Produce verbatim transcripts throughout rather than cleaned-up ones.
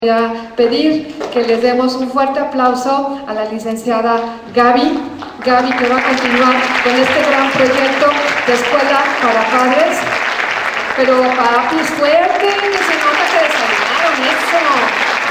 Voy a pedir que les demos un fuerte aplauso a la licenciada Gaby, Gaby que va a continuar con este gran proyecto de escuela para padres. Pero papis, fuerte, que se nota que desayunaron eso.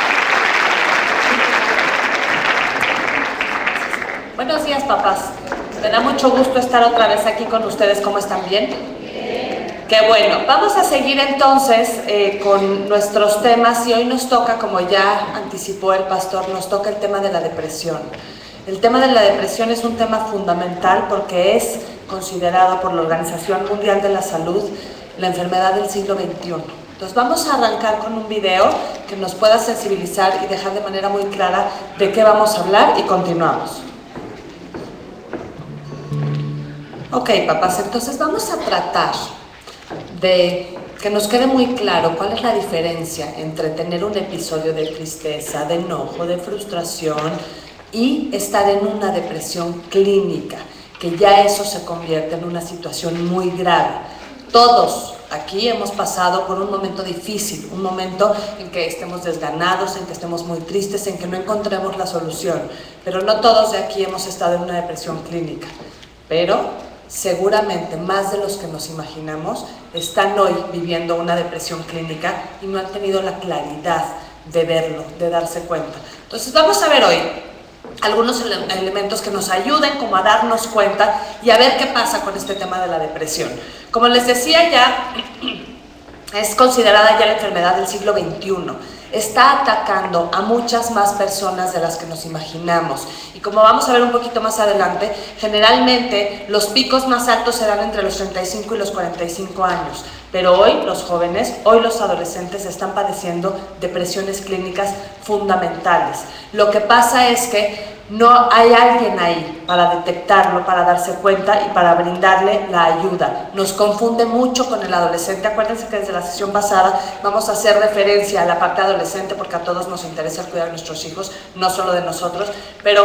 Buenos días, papás. Me da mucho gusto estar otra vez aquí con ustedes. ¿Cómo están? ¿Bien? Qué bueno. Vamos a seguir entonces eh, con nuestros temas y hoy nos toca, como ya anticipó el pastor, nos toca el tema de la depresión. El tema de la depresión es un tema fundamental porque es considerado por la Organización Mundial de la Salud la enfermedad del siglo veintiuno. Entonces vamos a arrancar con un video que nos pueda sensibilizar y dejar de manera muy clara de qué vamos a hablar y continuamos. Ok, papás, entonces vamos a tratar de que nos quede muy claro cuál es la diferencia entre tener un episodio de tristeza, de enojo, de frustración y estar en una depresión clínica, que ya eso se convierte en una situación muy grave. Todos aquí hemos pasado por un momento difícil, un momento en que estemos desganados, en que estemos muy tristes, en que no encontremos la solución, pero no todos de aquí hemos estado en una depresión clínica, pero seguramente más de los que nos imaginamos están hoy viviendo una depresión clínica y no han tenido la claridad de verlo, de darse cuenta. Entonces vamos a ver hoy algunos ele- elementos que nos ayuden como a darnos cuenta y a ver qué pasa con este tema de la depresión. Como les decía ya, es considerada ya la enfermedad del siglo veintiuno. Está atacando a muchas más personas de las que nos imaginamos. Y como vamos a ver un poquito más adelante, generalmente los picos más altos se dan entre los treinta y cinco y los cuarenta y cinco años. Pero hoy los jóvenes, hoy los adolescentes están padeciendo depresiones clínicas fundamentales. Lo que pasa es que no hay alguien ahí para detectarlo, para darse cuenta y para brindarle la ayuda. Nos confunde mucho con el adolescente. Acuérdense que desde la sesión pasada vamos a hacer referencia a la parte adolescente porque a todos nos interesa cuidar de nuestros hijos, no solo de nosotros, pero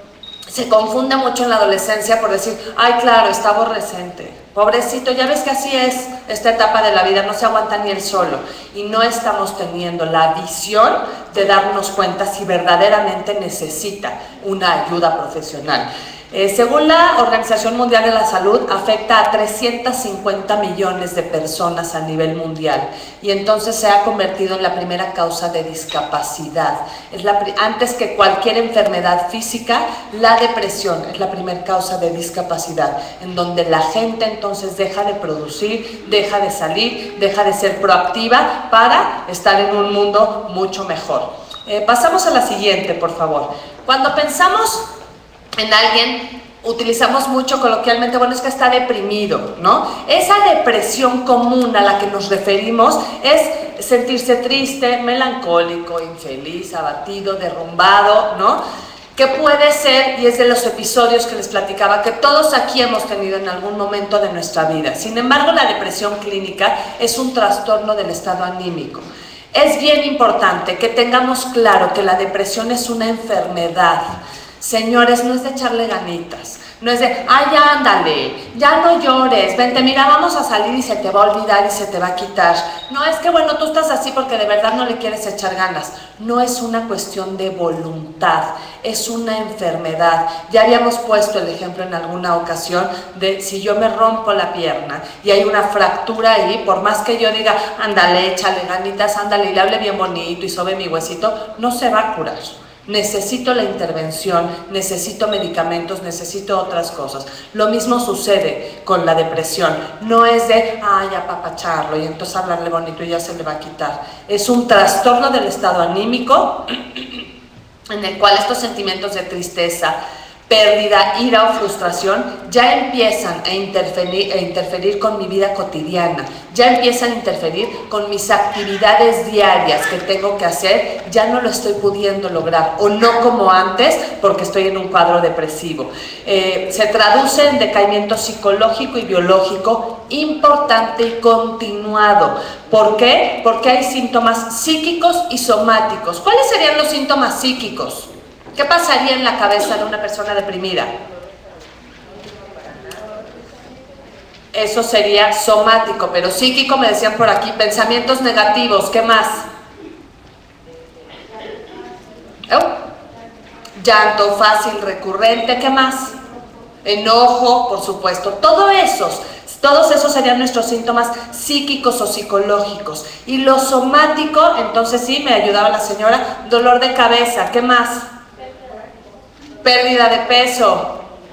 se confunde mucho en la adolescencia por decir, ay, claro, está aborrecente, pobrecito, ya ves que así es esta etapa de la vida, no se aguanta ni él solo, y no estamos teniendo la visión de darnos cuenta si verdaderamente necesita una ayuda profesional. Eh, según la Organización Mundial de la Salud, afecta a trescientos cincuenta millones de personas a nivel mundial y entonces se ha convertido en la primera causa de discapacidad. Es la, antes que cualquier enfermedad física, la depresión es la primera causa de discapacidad, en donde la gente entonces deja de producir, deja de salir, deja de ser proactiva para estar en un mundo mucho mejor. Eh, pasamos a la siguiente, por favor. Cuando pensamos en alguien, utilizamos mucho coloquialmente, bueno, es que está deprimido, ¿no? Esa depresión común a la que nos referimos es sentirse triste, melancólico, infeliz, abatido, derrumbado, ¿no? Que puede ser, y es de los episodios que les platicaba, que todos aquí hemos tenido en algún momento de nuestra vida. Sin embargo, la depresión clínica es un trastorno del estado anímico. Es bien importante que tengamos claro que la depresión es una enfermedad. Señores, no es de echarle ganitas, no es de, ay, ya ándale, ya no llores, vente, mira, vamos a salir y se te va a olvidar y se te va a quitar. No, es que bueno, tú estás así porque de verdad no le quieres echar ganas. No es una cuestión de voluntad, es una enfermedad. Ya habíamos puesto el ejemplo en alguna ocasión de si yo me rompo la pierna y hay una fractura ahí, por más que yo diga, ándale, échale ganitas, ándale, y le hable bien bonito y sobe mi huesito, no se va a curar. Necesito la intervención, necesito medicamentos, necesito otras cosas. Lo mismo sucede con la depresión. No es de, ay, apapacharlo y entonces hablarle bonito y ya se le va a quitar. Es un trastorno del estado anímico en el cual estos sentimientos de tristeza, pérdida, ira o frustración ya empiezan a interferir, a interferir con mi vida cotidiana, ya empiezan a interferir con mis actividades diarias que tengo que hacer, ya no lo estoy pudiendo lograr o no como antes porque estoy en un cuadro depresivo. Eh, se traduce en decaimiento psicológico y biológico importante y continuado. ¿Por qué? Porque hay síntomas psíquicos y somáticos. ¿Cuáles serían los síntomas psíquicos? ¿Qué pasaría en la cabeza de una persona deprimida? Eso sería somático, pero psíquico me decían por aquí, pensamientos negativos, ¿qué más? llanto fácil, recurrente, ¿qué más? Enojo, por supuesto, todo esos, todos esos serían nuestros síntomas psíquicos o psicológicos. Y lo somático, entonces sí, me ayudaba la señora, dolor de cabeza, ¿qué más? Pérdida de peso,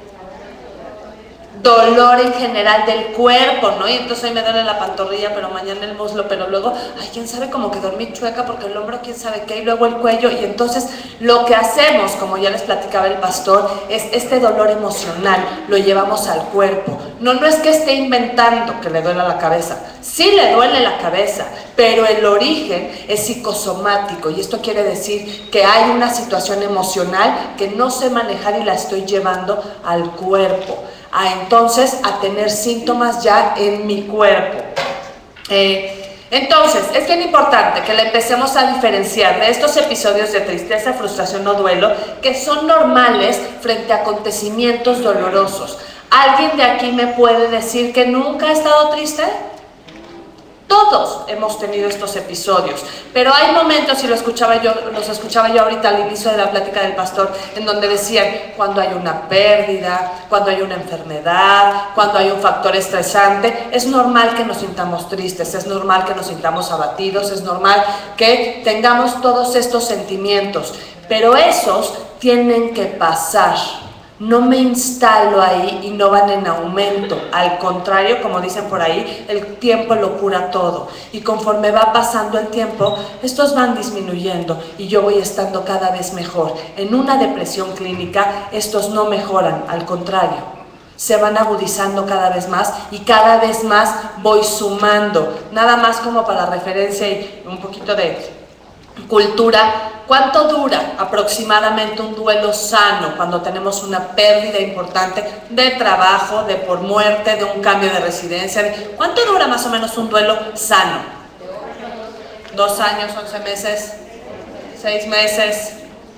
dolor en general del cuerpo, ¿no? Y entonces hoy me duele la pantorrilla, pero mañana el muslo, pero luego, ay, quién sabe, como que dormí chueca porque el hombro, quién sabe qué, y luego el cuello. Y entonces lo que hacemos, como ya les platicaba el pastor, es este dolor emocional, lo llevamos al cuerpo. No, no es que esté inventando que le duela la cabeza, sí le duele la cabeza, pero el origen es psicosomático, y esto quiere decir que hay una situación emocional que no sé manejar y la estoy llevando al cuerpo. A entonces a tener síntomas ya en mi cuerpo. Eh, entonces, es bien importante que le empecemos a diferenciar de estos episodios de tristeza, frustración o duelo, que son normales frente a acontecimientos dolorosos. ¿Alguien de aquí me puede decir que nunca ha estado triste? Todos hemos tenido estos episodios, pero hay momentos, y lo escuchaba yo, los escuchaba yo ahorita al inicio de la plática del pastor, en donde decían, cuando hay una pérdida, cuando hay una enfermedad, cuando hay un factor estresante, es normal que nos sintamos tristes, es normal que nos sintamos abatidos, es normal que tengamos todos estos sentimientos, pero esos tienen que pasar. No me instalo ahí y no van en aumento, al contrario, como dicen por ahí, el tiempo lo cura todo, y conforme va pasando el tiempo, estos van disminuyendo y yo voy estando cada vez mejor. En una depresión clínica, estos no mejoran, al contrario, se van agudizando cada vez más y cada vez más voy sumando. Nada más como para referencia y un poquito de cultura, ¿cuánto dura aproximadamente un duelo sano cuando tenemos una pérdida importante de trabajo, de por muerte, de un cambio de residencia? ¿Cuánto dura más o menos un duelo sano? ¿Dos años, once meses, seis meses?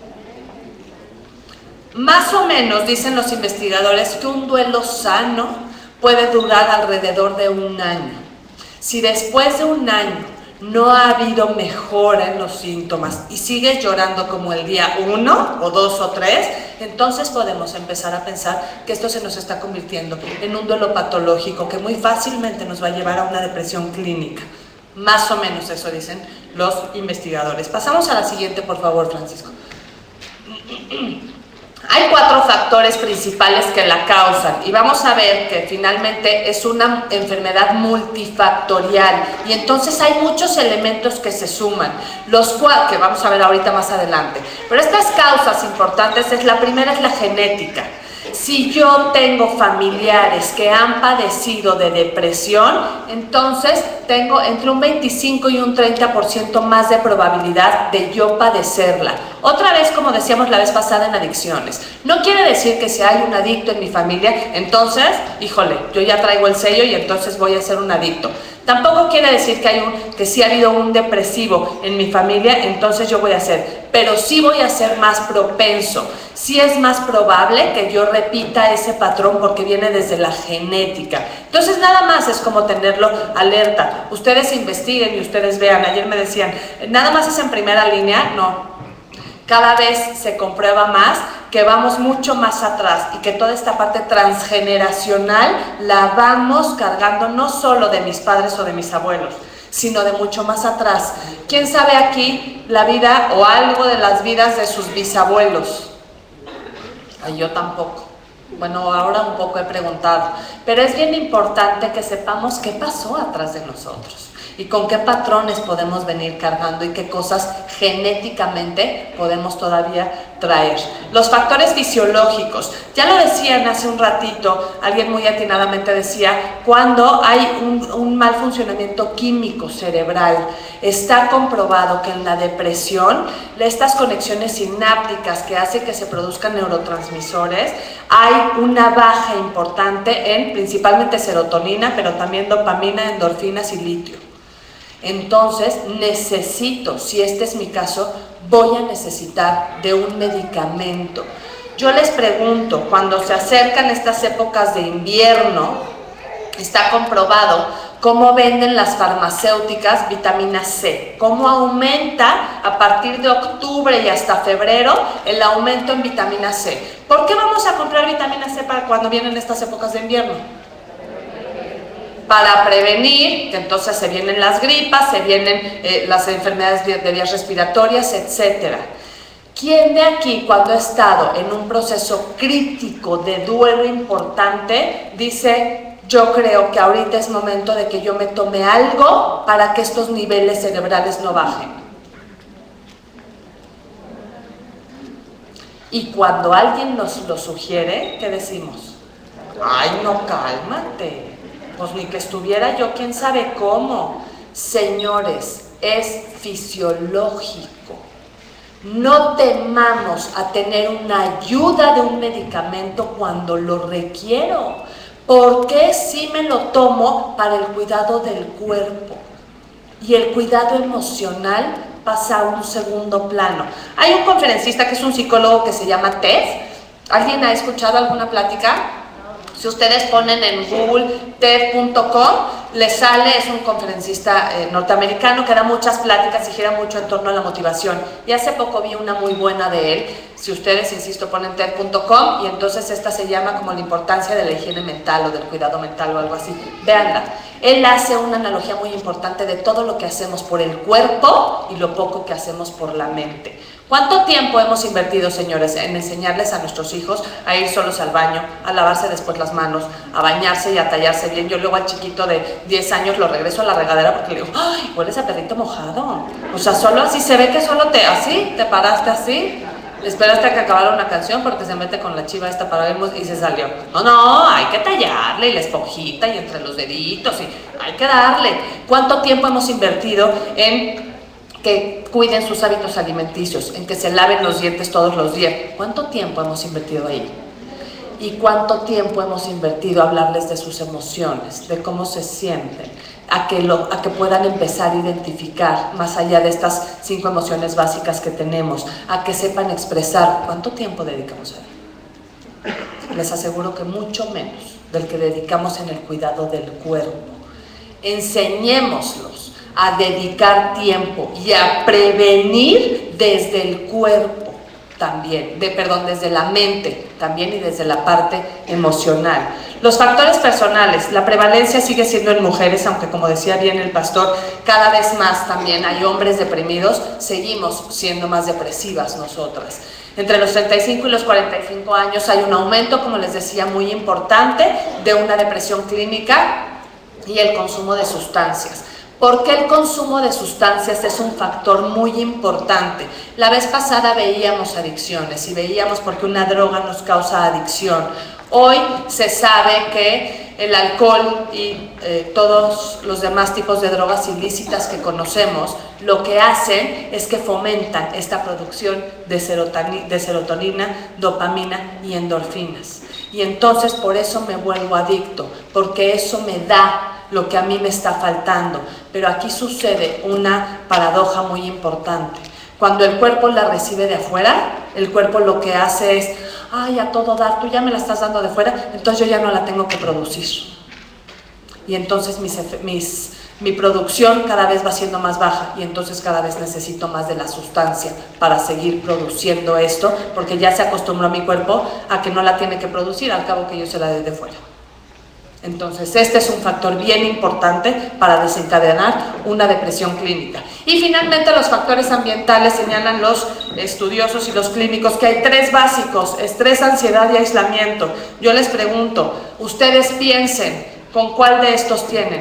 Más o menos dicen los investigadores que un duelo sano puede durar alrededor de un año. Si después de un año no ha habido mejora en los síntomas y sigues llorando como el día uno o dos o tres, entonces podemos empezar a pensar que esto se nos está convirtiendo en un duelo patológico que muy fácilmente nos va a llevar a una depresión clínica. Más o menos eso dicen los investigadores. Pasamos a la siguiente, por favor, Francisco. Hay cuatro factores principales que la causan y vamos a ver que finalmente es una enfermedad multifactorial y entonces hay muchos elementos que se suman, los cuales, que vamos a ver ahorita más adelante. Pero estas causas importantes, es la primera es la genética. Si yo tengo familiares que han padecido de depresión, entonces tengo entre un veinticinco y un treinta por ciento más de probabilidad de yo padecerla. Otra vez, como decíamos la vez pasada en adicciones, no quiere decir que si hay un adicto en mi familia, entonces, híjole, yo ya traigo el sello y entonces voy a ser un adicto. Tampoco quiere decir que, hay un, que si ha habido un depresivo en mi familia, entonces yo voy a ser, pero sí voy a ser más propenso. Sí es más probable que yo repita ese patrón porque viene desde la genética. Entonces nada más es como tenerlo alerta. Ustedes investiguen y ustedes vean. Ayer me decían, ¿nada más es en primera línea? No. Cada vez se comprueba más que vamos mucho más atrás y que toda esta parte transgeneracional la vamos cargando no solo de mis padres o de mis abuelos, sino de mucho más atrás. ¿Quién sabe aquí la vida o algo de las vidas de sus bisabuelos? Ay, yo tampoco. Bueno, ahora un poco he preguntado, pero es bien importante que sepamos qué pasó atrás de nosotros y con qué patrones podemos venir cargando y qué cosas genéticamente podemos todavía traer. Los factores fisiológicos, ya lo decían hace un ratito, alguien muy atinadamente decía, cuando hay un, un mal funcionamiento químico cerebral, está comprobado que en la depresión, estas conexiones sinápticas que hacen que se produzcan neurotransmisores, hay una baja importante en principalmente serotonina, pero también dopamina, endorfinas y litio. Entonces necesito, si este es mi caso, voy a necesitar de un medicamento. Yo les pregunto, cuando se acercan estas épocas de invierno, está comprobado cómo venden las farmacéuticas vitamina C, cómo aumenta a partir de octubre y hasta febrero el aumento en vitamina C. ¿Por qué vamos a comprar vitamina C para cuando vienen estas épocas de invierno? Para prevenir, que entonces se vienen las gripas, se vienen eh, las enfermedades de, de vías respiratorias, etcétera. ¿Quién de aquí, cuando ha estado en un proceso crítico de duelo importante, dice, yo creo que ahorita es momento de que yo me tome algo para que estos niveles cerebrales no bajen? Y cuando alguien nos lo sugiere, ¿qué decimos? Ay, no, cálmate. Pues ni que estuviera yo, quién sabe cómo. Señores, es fisiológico. No temamos a tener una ayuda de un medicamento cuando lo requiero, porque si me lo tomo para el cuidado del cuerpo y el cuidado emocional pasa a un segundo plano. Hay un conferencista que es un psicólogo que se llama Ted. ¿Alguien ha escuchado alguna plática? Si ustedes ponen en Google ted punto com, les sale, es un conferencista eh, norteamericano que da muchas pláticas y gira mucho en torno a la motivación. Y hace poco vi una muy buena de él. Si ustedes, insisto, ponen ted punto com y entonces esta se llama como la importancia de la higiene mental o del cuidado mental o algo así. Véanla. Él hace una analogía muy importante de todo lo que hacemos por el cuerpo y lo poco que hacemos por la mente. ¿Cuánto tiempo hemos invertido, señores, en enseñarles a nuestros hijos a ir solos al baño, a lavarse después las manos, a bañarse y a tallarse bien? Yo luego al chiquito de diez años lo regreso a la regadera porque le digo, ¡ay, hueles a perrito mojado! O sea, solo así, se ve que solo te, así, te paraste así, esperaste a que acabara una canción porque se mete con la chiva esta para vernos y se salió. No, no, hay que tallarle y la esponjita y entre los deditos y hay que darle. ¿Cuánto tiempo hemos invertido en que cuiden sus hábitos alimenticios, en que se laven los dientes todos los días? ¿Cuánto tiempo hemos invertido ahí? ¿Y cuánto tiempo hemos invertido a hablarles de sus emociones, de cómo se sienten, a que, lo, a que puedan empezar a identificar más allá de estas cinco emociones básicas que tenemos, a que sepan expresar? ¿Cuánto tiempo dedicamos a ello? Les aseguro que mucho menos del que dedicamos en el cuidado del cuerpo. Enseñémoslos a dedicar tiempo y a prevenir desde el cuerpo también, de, perdón, desde la mente también y desde la parte emocional. Los factores personales, la prevalencia sigue siendo en mujeres, aunque como decía bien el pastor, cada vez más también hay hombres deprimidos, seguimos siendo más depresivas nosotras. Entre los treinta y cinco y los cuarenta y cinco años hay un aumento, como les decía, muy importante de una depresión clínica y el consumo de sustancias. ¿Por qué el consumo de sustancias es un factor muy importante? La vez pasada veíamos adicciones y veíamos por qué una droga nos causa adicción. Hoy se sabe que el alcohol y eh, todos los demás tipos de drogas ilícitas que conocemos, lo que hacen es que fomentan esta producción de, serotoni- de serotonina, dopamina y endorfinas. Y entonces por eso me vuelvo adicto, porque eso me da lo que a mí me está faltando. Pero aquí sucede una paradoja muy importante. Cuando el cuerpo la recibe de afuera, el cuerpo lo que hace es, ay, a todo dar, tú ya me la estás dando de fuera, entonces yo ya no la tengo que producir. Y entonces mis, mis, mi producción cada vez va siendo más baja y entonces cada vez necesito más de la sustancia para seguir produciendo esto, porque ya se acostumbró mi cuerpo a que no la tiene que producir, al cabo que yo se la dé de fuera. Entonces, este es un factor bien importante para desencadenar una depresión clínica. Y finalmente, los factores ambientales, señalan los estudiosos y los clínicos que hay tres básicos: estrés, ansiedad y aislamiento. Yo les pregunto, ustedes piensen, ¿con cuál de estos tienen?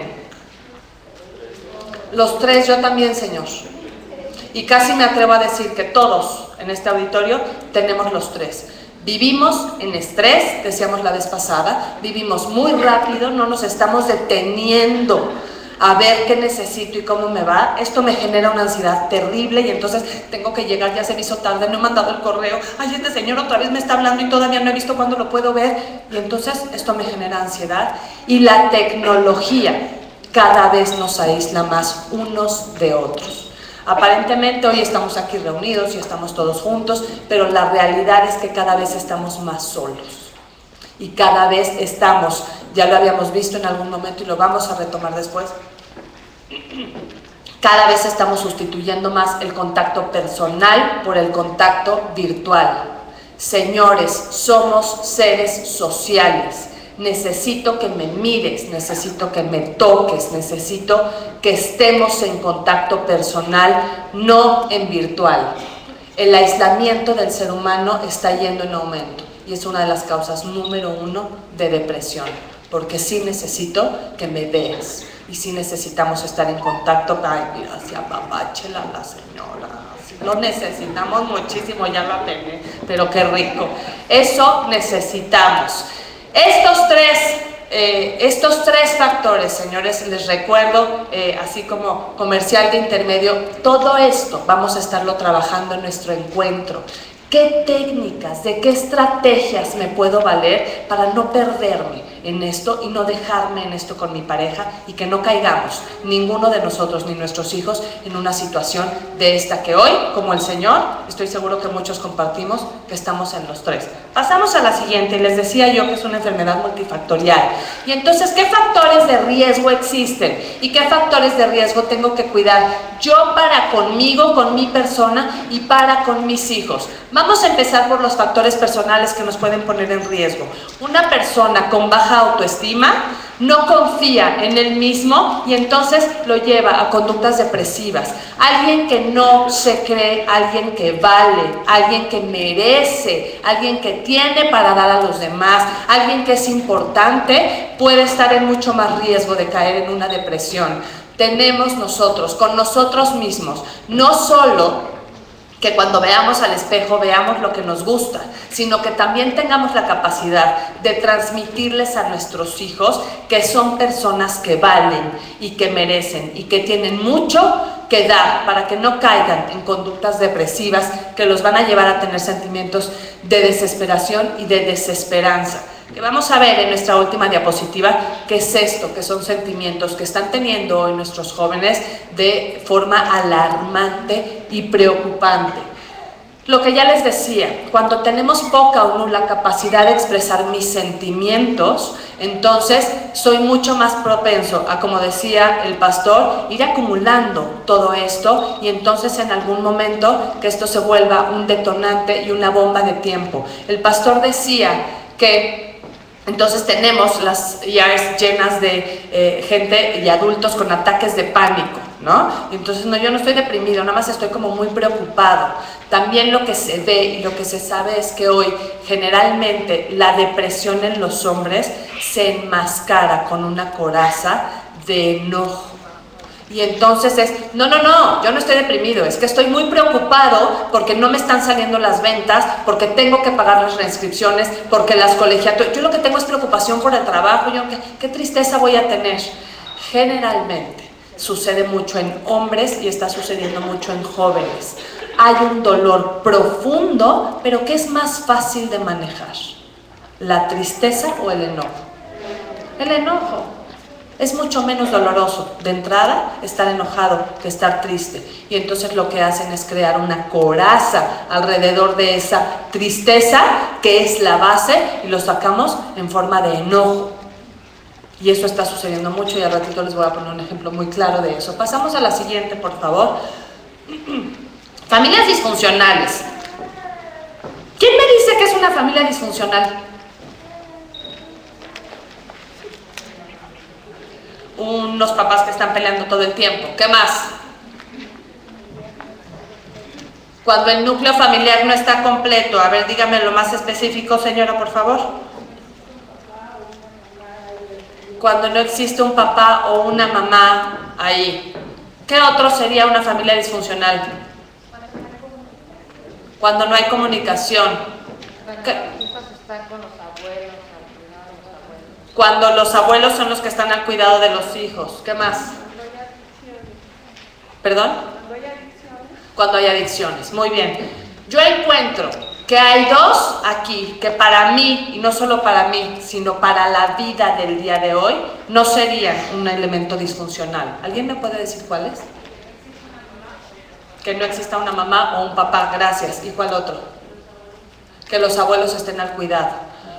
Los tres, yo también, señor. Y casi me atrevo a decir que todos en este auditorio tenemos los tres. Vivimos en estrés, decíamos la vez pasada, vivimos muy rápido, no nos estamos deteniendo a ver qué necesito y cómo me va. Esto me genera una ansiedad terrible y entonces tengo que llegar, ya se me hizo tarde, no he mandado el correo, ay, este señor otra vez me está hablando y todavía no he visto cuándo lo puedo ver, y entonces esto me genera ansiedad. Y la tecnología cada vez nos aísla más unos de otros. Aparentemente hoy estamos aquí reunidos y estamos todos juntos, pero la realidad es que cada vez estamos más solos y cada vez estamos ya lo habíamos visto en algún momento y lo vamos a retomar después. Cada vez estamos sustituyendo más el contacto personal por el contacto virtual. Señores, somos seres sociales. Necesito que me mires, necesito que me toques, necesito que estemos en contacto personal, no en virtual. El aislamiento del ser humano está yendo en aumento y es una de las causas número uno de depresión, porque sí necesito que me veas y sí necesitamos estar en contacto. Ay, mira, hacia papáchela la señora, lo necesitamos muchísimo, ya lo apené, pero qué rico. Eso necesitamos. Estos tres, eh, estos tres factores, señores, les recuerdo, eh, así como comercial de intermedio, todo esto vamos a estarlo trabajando en nuestro encuentro. ¿Qué técnicas, de qué estrategias me puedo valer para no perderme en esto y no dejarme en esto con mi pareja y que no caigamos ninguno de nosotros ni nuestros hijos en una situación de esta que hoy, como el Señor, estoy seguro que muchos compartimos, que estamos en los tres? Pasamos a la siguiente, y les decía yo que es una enfermedad multifactorial. Y entonces, ¿qué factores de riesgo existen? ¿Y qué factores de riesgo tengo que cuidar yo para conmigo, con mi persona y para con mis hijos? Vamos a empezar por los factores personales que nos pueden poner en riesgo. Una persona con baja autoestima no confía en él mismo y entonces lo lleva a conductas depresivas. Alguien que no se cree, alguien que vale, alguien que merece, alguien que tiene para dar a los demás, alguien que es importante, puede estar en mucho más riesgo de caer en una depresión. Tenemos nosotros, con nosotros mismos, no solo que cuando veamos al espejo veamos lo que nos gusta, sino que también tengamos la capacidad de transmitirles a nuestros hijos que son personas que valen y que merecen y que tienen mucho que dar para que no caigan en conductas depresivas que los van a llevar a tener sentimientos de desesperación y de desesperanza. Que vamos a ver en nuestra última diapositiva qué es esto, que son sentimientos que están teniendo hoy nuestros jóvenes de forma alarmante y preocupante. Lo que ya les decía, cuando tenemos poca o nula capacidad de expresar mis sentimientos, entonces soy mucho más propenso a, como decía el pastor, ir acumulando todo esto y entonces en algún momento que esto se vuelva un detonante y una bomba de tiempo. El pastor decía que entonces tenemos las E Rs llenas de eh, gente y adultos con ataques de pánico, ¿no? Entonces no, yo no estoy deprimido, nada más estoy como muy preocupado. También lo que se ve y lo que se sabe es que hoy generalmente la depresión en los hombres se enmascara con una coraza de enojo. Y entonces es, no, no, no, yo no estoy deprimido, es que estoy muy preocupado porque no me están saliendo las ventas, porque tengo que pagar las reinscripciones, porque las colegiaturas, yo lo que tengo es preocupación por el trabajo, yo qué, qué tristeza voy a tener. Generalmente sucede mucho en hombres y está sucediendo mucho en jóvenes. Hay un dolor profundo, pero ¿qué es más fácil de manejar? ¿La tristeza o el enojo? El enojo. Es mucho menos doloroso de entrada estar enojado que estar triste. Y entonces lo que hacen es crear una coraza alrededor de esa tristeza que es la base y lo sacamos en forma de enojo. Y eso está sucediendo mucho y al ratito les voy a poner un ejemplo muy claro de eso. Pasamos a la siguiente, por favor. Familias disfuncionales. ¿Quién me dice que es una familia disfuncional? Unos papás que están peleando todo el tiempo. ¿Qué más? Cuando el núcleo familiar no está completo. A ver, dígame lo más específico, señora, por favor. Cuando no existe un papá o una mamá ahí. ¿Qué otro sería una familia disfuncional? Cuando no hay comunicación. ¿Qué? Cuando los abuelos son los que están al cuidado de los hijos. ¿Qué más? ¿Perdón? Cuando hay adicciones. Muy bien. Yo encuentro que hay dos aquí que para mí, y no solo para mí, sino para la vida del día de hoy, no serían un elemento disfuncional. ¿Alguien me puede decir cuáles? Que no exista una mamá o un papá. Gracias. ¿Y cuál otro? Que los abuelos estén al cuidado.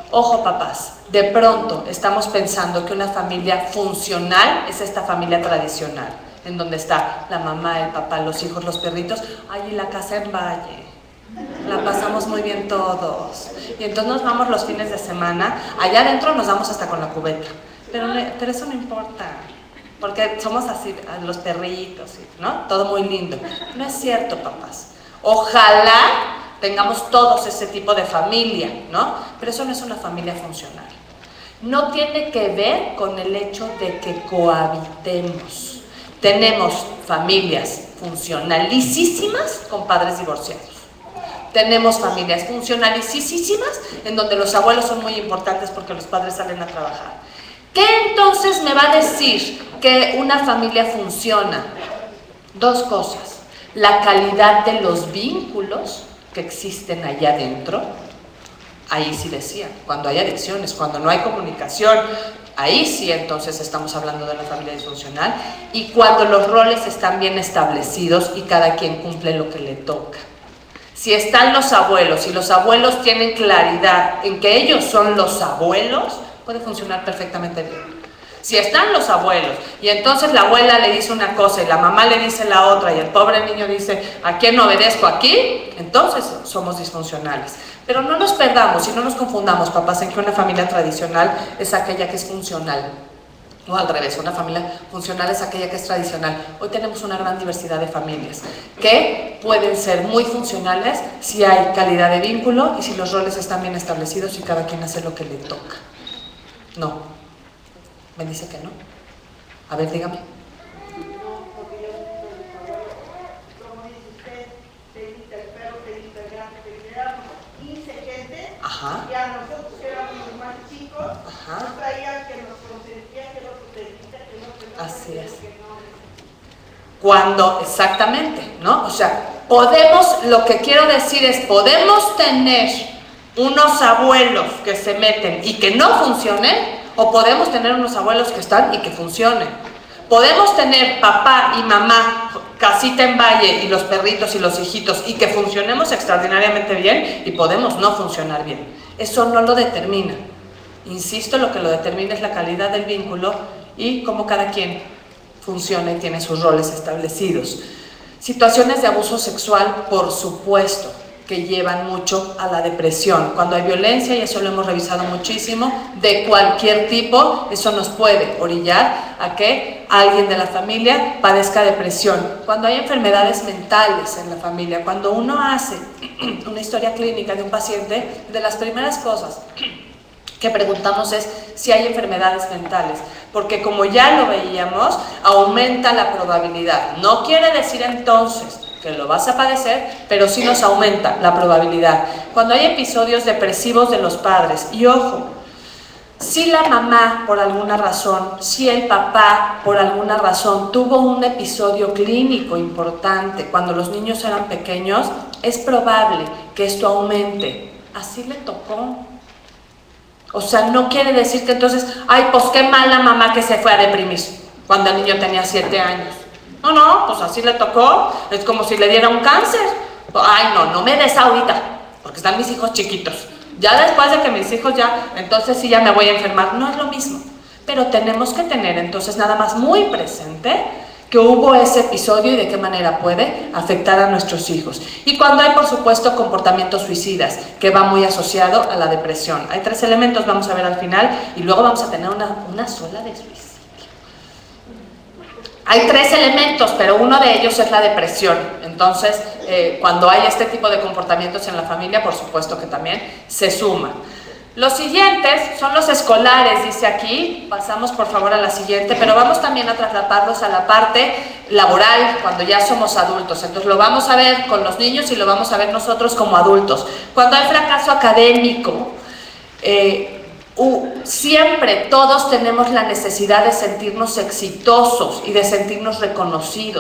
Ojo, papás, de pronto estamos pensando que una familia funcional es esta familia tradicional, en donde está la mamá, el papá, los hijos, los perritos, ahí la casa en Valle, la pasamos muy bien todos, y entonces nos vamos los fines de semana, allá adentro nos vamos hasta con la cubeta, pero, pero eso no importa, porque somos así, los perritos, ¿no? Todo muy lindo. No es cierto, papás. Ojalá tengamos todos ese tipo de familia, ¿no? Pero eso no es una familia funcional. No tiene que ver con el hecho de que cohabitemos. Tenemos familias funcionalísimas con padres divorciados. Tenemos familias funcionalísimas en donde los abuelos son muy importantes porque los padres salen a trabajar. ¿Qué entonces me va a decir que una familia funciona? Dos cosas. La calidad de los vínculos que existen allá adentro. Ahí sí decía, cuando hay adicciones, cuando no hay comunicación, ahí sí entonces estamos hablando de la familia disfuncional, y cuando los roles están bien establecidos y cada quien cumple lo que le toca. Si están los abuelos y los abuelos tienen claridad en que ellos son los abuelos, puede funcionar perfectamente bien. Si están los abuelos y entonces la abuela le dice una cosa y la mamá le dice la otra y el pobre niño dice, ¿a quién obedezco aquí? Entonces somos disfuncionales. Pero no nos perdamos y no nos confundamos, papás, en que una familia tradicional es aquella que es funcional. O al revés, una familia funcional es aquella que es tradicional. Hoy tenemos una gran diversidad de familias que pueden ser muy funcionales si hay calidad de vínculo y si los roles están bien establecidos y cada quien hace lo que le toca. No. Me dice que no. A ver, dígame. No, porque yo como dice usted, te grita el perro, te grita el gato, te grita quince gente. Ajá. Y a nosotros que éramos los más chicos, Ajá. nos traían que nos consentían, que el otro te grita, que no, que no. Así que es. Que no. Cuando, exactamente, ¿no? O sea, podemos, lo que quiero decir es, podemos tener unos abuelos que se meten y que no funcionen, o podemos tener unos abuelos que están y que funcionen. Podemos tener papá y mamá, casita en valle y los perritos y los hijitos y que funcionemos extraordinariamente bien, y podemos no funcionar bien. Eso no lo determina. Insisto, lo que lo determina es la calidad del vínculo y cómo cada quien funciona y tiene sus roles establecidos. Situaciones de abuso sexual, por supuesto, que llevan mucho a la depresión. Cuando hay violencia, y eso lo hemos revisado muchísimo, de cualquier tipo, eso nos puede orillar a que alguien de la familia padezca depresión. Cuando hay enfermedades mentales en la familia, cuando uno hace una historia clínica de un paciente, de las primeras cosas que preguntamos es si hay enfermedades mentales, porque como ya lo veíamos, aumenta la probabilidad. No quiere decir entonces que lo vas a padecer, pero sí nos aumenta la probabilidad. Cuando hay episodios depresivos de los padres, y ojo, si la mamá por alguna razón, si el papá por alguna razón tuvo un episodio clínico importante cuando los niños eran pequeños, es probable que esto aumente. Así le tocó. O sea, no quiere decir que entonces, ay, pues qué mala mamá que se fue a deprimir cuando el niño tenía siete años. No, no, pues así le tocó. Es como si le diera un cáncer. Ay, no, no me des ahorita, porque están mis hijos chiquitos. Ya después de que mis hijos ya, entonces sí ya me voy a enfermar. No es lo mismo. Pero tenemos que tener entonces nada más muy presente que hubo ese episodio y de qué manera puede afectar a nuestros hijos. Y cuando hay, por supuesto, comportamientos suicidas, que va muy asociado a la depresión. Hay tres elementos, vamos a ver al final, y luego vamos a tener una, una sola de suicidio. Hay tres elementos, pero uno de ellos es la depresión. Entonces, eh, cuando hay este tipo de comportamientos en la familia, por supuesto que también se suma. Los siguientes son los escolares, dice aquí. Pasamos por favor a la siguiente, pero vamos también a trasladarlos a la parte laboral, cuando ya somos adultos. Entonces lo vamos a ver con los niños y lo vamos a ver nosotros como adultos. Cuando hay fracaso académico, eh, Uh, siempre todos tenemos la necesidad de sentirnos exitosos y de sentirnos reconocidos.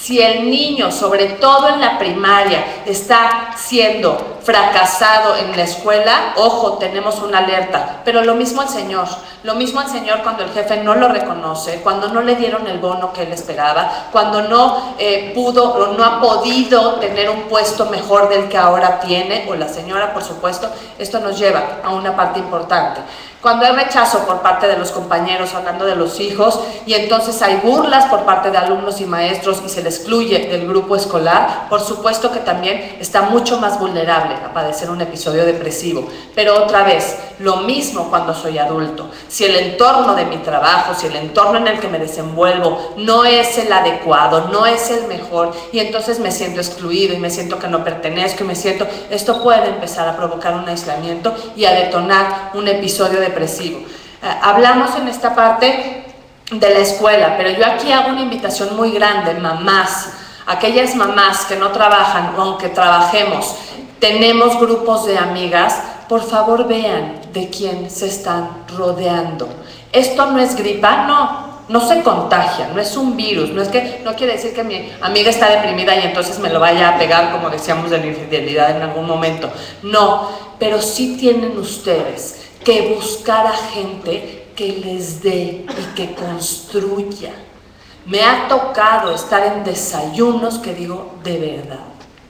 Si el niño, sobre todo en la primaria, está siendo fracasado en la escuela, ojo, tenemos una alerta. Pero lo mismo al señor, lo mismo al señor cuando el jefe no lo reconoce, cuando no le dieron el bono que él esperaba, cuando no eh, pudo o no ha podido tener un puesto mejor del que ahora tiene, o la señora, por supuesto. Esto nos lleva a una parte importante. Cuando hay rechazo por parte de los compañeros, hablando de los hijos, y entonces hay burlas por parte de alumnos y maestros y se le excluye del grupo escolar, por supuesto que también está mucho más vulnerable a padecer un episodio depresivo. Pero otra vez, lo mismo cuando soy adulto. Si el entorno de mi trabajo, si el entorno en el que me desenvuelvo no es el adecuado, no es el mejor, y entonces me siento excluido y me siento que no pertenezco y me siento, esto puede empezar a provocar un aislamiento y a detonar un episodio depresivo. depresivo. Eh, hablamos en esta parte de la escuela, pero yo aquí hago una invitación muy grande, mamás, aquellas mamás que no trabajan, o aunque trabajemos, tenemos grupos de amigas, por favor vean de quién se están rodeando. Esto no es gripa, no, no se contagia, no es un virus, no es que, no quiere decir que mi amiga está deprimida y entonces me lo vaya a pegar, como decíamos de la infidelidad en algún momento, no, pero sí tienen ustedes que buscar a gente que les dé y que construya. Me ha tocado estar en desayunos que digo, de verdad,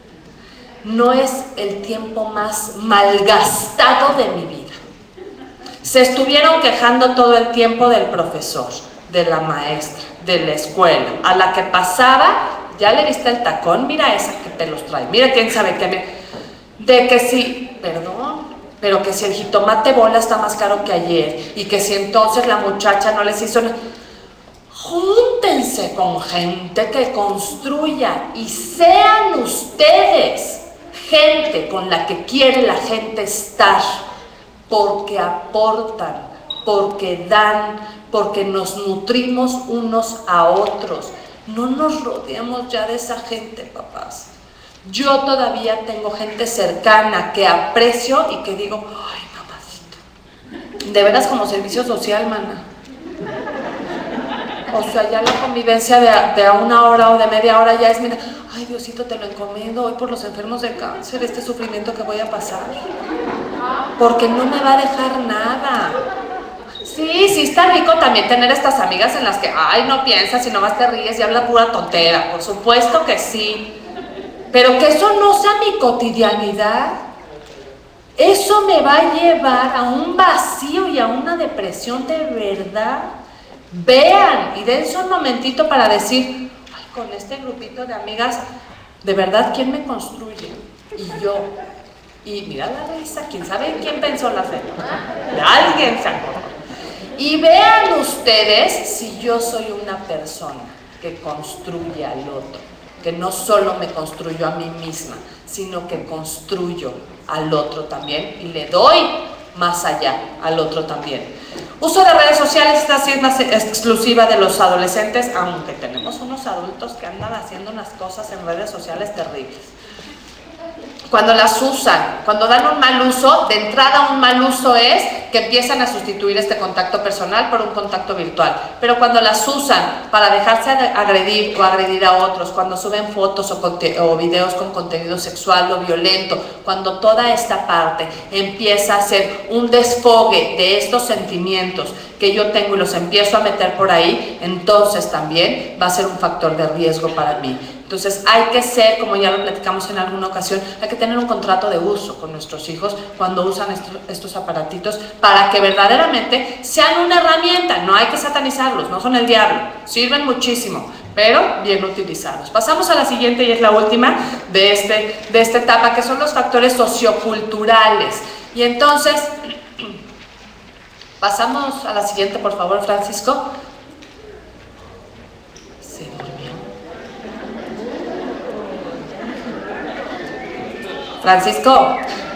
no es el tiempo más malgastado de mi vida. Se estuvieron quejando todo el tiempo del profesor, de la maestra, de la escuela, a la que pasaba, ya le viste el tacón, mira esa que pelos trae, mira quién sabe qué, de que sí, perdón, pero que si el jitomate bola está más caro que ayer, y que si entonces la muchacha no les hizo nada. Júntense con gente que construya y sean ustedes gente con la que quiere la gente estar, porque aportan, porque dan, porque nos nutrimos unos a otros. No nos rodeamos ya de esa gente, papás. Yo todavía tengo gente cercana que aprecio y que digo, ay, mamacita, de veras como servicio social, mana. O sea, ya la convivencia de a, de a una hora o de media hora ya es, mira, ay, Diosito, te lo encomiendo hoy por los enfermos de cáncer, este sufrimiento que voy a pasar. Porque no me va a dejar nada. Sí, sí está rico también tener estas amigas en las que, ay, no piensas y nomás te ríes y habla pura tontera. Por supuesto que sí. Pero que eso no sea mi cotidianidad, eso me va a llevar a un vacío y a una depresión de verdad. Vean y dense un momentito para decir, ay, con este grupito de amigas, de verdad, ¿quién me construye? Y yo. Y mira la risa, ¿quién sabe quién pensó la fe? Alguien se acordó. Y vean ustedes si yo soy una persona que construye al otro, que no solo me construyo a mí misma, sino que construyo al otro también y le doy más allá al otro también. Uso de redes sociales, esta sí es más exclusiva de los adolescentes, aunque tenemos unos adultos que andan haciendo unas cosas en redes sociales terribles. Cuando las usan, cuando dan un mal uso, de entrada un mal uso es que empiezan a sustituir este contacto personal por un contacto virtual. Pero cuando las usan para dejarse agredir o agredir a otros, cuando suben fotos o, o videos con contenido sexual o violento, cuando toda esta parte empieza a ser un desfogue de estos sentimientos que yo tengo y los empiezo a meter por ahí, entonces también va a ser un factor de riesgo para mí. Entonces hay que ser, como ya lo platicamos en alguna ocasión, hay que tener un contrato de uso con nuestros hijos cuando usan estos, estos aparatitos para que verdaderamente sean una herramienta. No hay que satanizarlos, no son el diablo, sirven muchísimo, pero bien utilizados. Pasamos a la siguiente y es la última de, este, de esta etapa, que son los factores socioculturales. Y entonces, pasamos a la siguiente, por favor, Francisco. Francisco.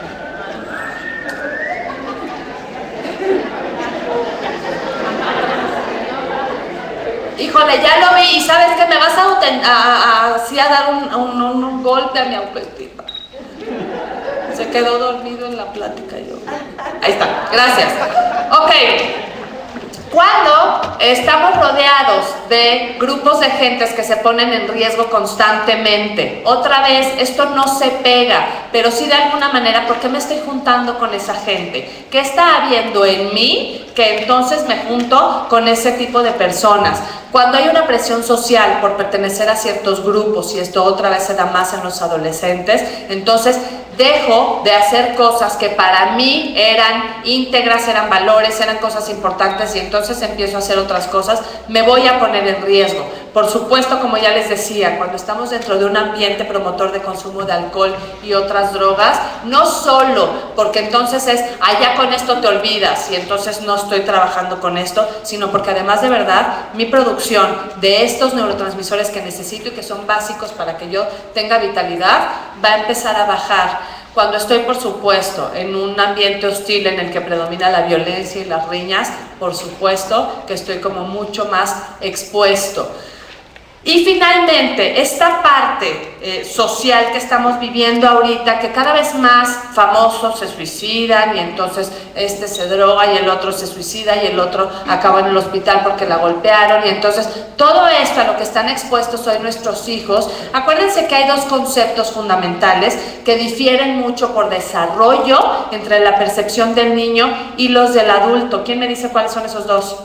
Híjole, ya lo vi y sabes que me vas a, a, a, a, a dar un, un, un, un golpe a mi autoestima. Se quedó dormido en la plática yo. Ahí está, gracias. Ok. Cuando estamos rodeados de grupos de gentes que se ponen en riesgo constantemente, otra vez, esto no se pega, pero sí de alguna manera, ¿por qué me estoy juntando con esa gente? ¿Qué está habiendo en mí que entonces me junto con ese tipo de personas? Cuando hay una presión social por pertenecer a ciertos grupos, y esto otra vez se da más en los adolescentes, entonces dejo de hacer cosas que para mí eran íntegras, eran valores, eran cosas importantes, y entonces empiezo a hacer otras cosas, me voy a poner en riesgo. Por supuesto, como ya les decía, cuando estamos dentro de un ambiente promotor de consumo de alcohol y otras drogas, no solo porque entonces es, allá con esto te olvidas y entonces no estoy trabajando con esto, sino porque además de verdad mi producción de estos neurotransmisores que necesito y que son básicos para que yo tenga vitalidad va a empezar a bajar. Cuando estoy, por supuesto, en un ambiente hostil en el que predomina la violencia y las riñas, por supuesto que estoy como mucho más expuesto. Y finalmente, esta parte eh, social que estamos viviendo ahorita, que cada vez más famosos se suicidan y entonces este se droga y el otro se suicida y el otro acaba en el hospital porque la golpearon, y entonces todo esto a lo que están expuestos hoy nuestros hijos. Acuérdense que hay dos conceptos fundamentales que difieren mucho por desarrollo entre la percepción del niño y los del adulto. ¿Quién me dice cuáles son esos dos?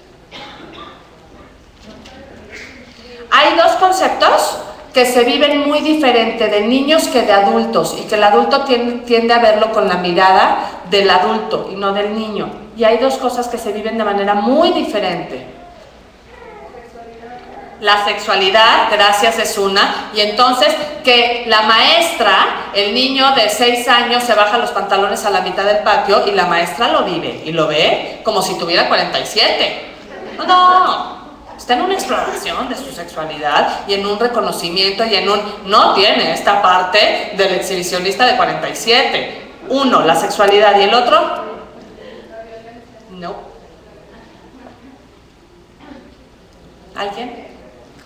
Hay dos conceptos que se viven muy diferente de niños que de adultos, y que el adulto tiende, tiende a verlo con la mirada del adulto y no del niño. Y hay dos cosas que se viven de manera muy diferente. La sexualidad, gracias, es una, y entonces que la maestra, el niño de seis años se baja los pantalones a la mitad del patio y la maestra lo vive y lo ve como si tuviera cuarenta y siete. No, no. Está en una exploración de su sexualidad y en un reconocimiento y en un... No tiene esta parte del exhibicionista de cuarenta y siete. Uno, la sexualidad, y el otro... No. ¿Alguien?